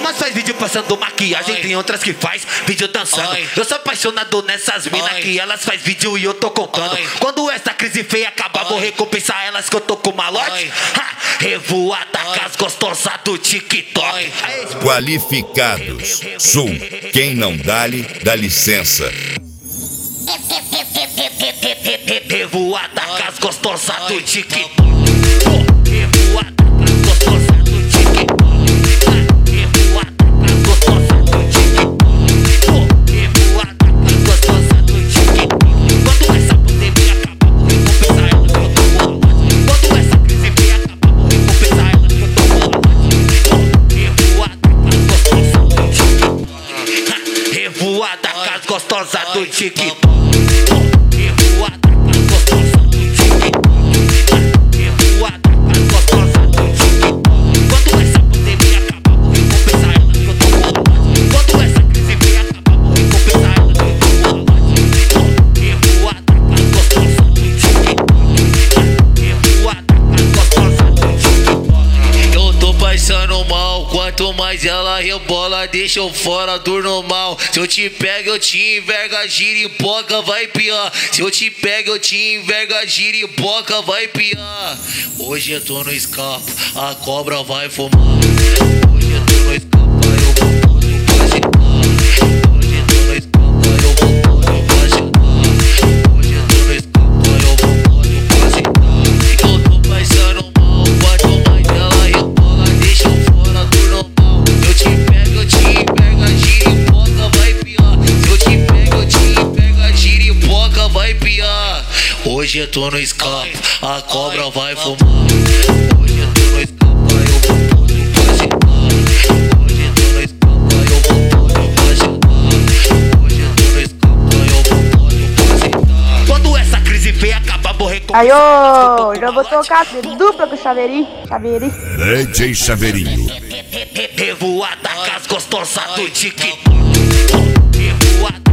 Umas faz vídeo passando maquiagem, tem outras que faz vídeo dançando. Eu sou apaixonado nessas minas que elas faz vídeo e eu tô contando. Quando essa crise feia acabar, vou recompensar elas que eu tô com malote. Revoada com as gostosas do TikTok. Qualificados. Sul. Quem não dá-lhe, dá licença. Revoada com as gostosas do TikTok. Revoada com as gostosas do TikTok. Revoada com as gostosas do TikTok. Revoada com as gostosas do TikTok. Quando essa pandemia acabar, vou recompensar elas que eu tô com malote. Quando essa crise vier acabar, vou recompensar elas que eu tô com malote. Revoada com as gostosas do TikTok. Revoada com as gostosas do TikTok. Quanto mais ela rebola, deixa eu fora do normal. Se eu te pego, eu te enverga, giripoca, vai piar. Se eu te pego, eu te enverga, giripoca, vai piar. Hoje eu tô no escapo, a cobra vai fumar. Hoje eu tô no escapo, eu vou todo vacilar. Hoje eu tô no escapo, eu vou todo vacilar. Hoje eu tô no escapo, eu vou todo vacilar. Eu tô passando mal, quanto mais ela rebola, deixa eu fora do normal. Se eu te pego, eu te enverga, giripoca, vai piar. Se eu te pego, eu te enverga, giripoca, vai piar. Hoje eu tô no escape, a cobra vai fumar. Hoje eu tô no escape, eu vou todo vacilar. Hoje eu tô no escape, eu vou todo vacilar. Hoje eu tô no escape, eu vou todo vacilar. Quando essa crise feia acabar, vou recompensar. Aí, ô, já vou tocar dupla com o Chaveirinho. DJ Chaveirinho. Revoada com as gostosas do TikTok. Revoada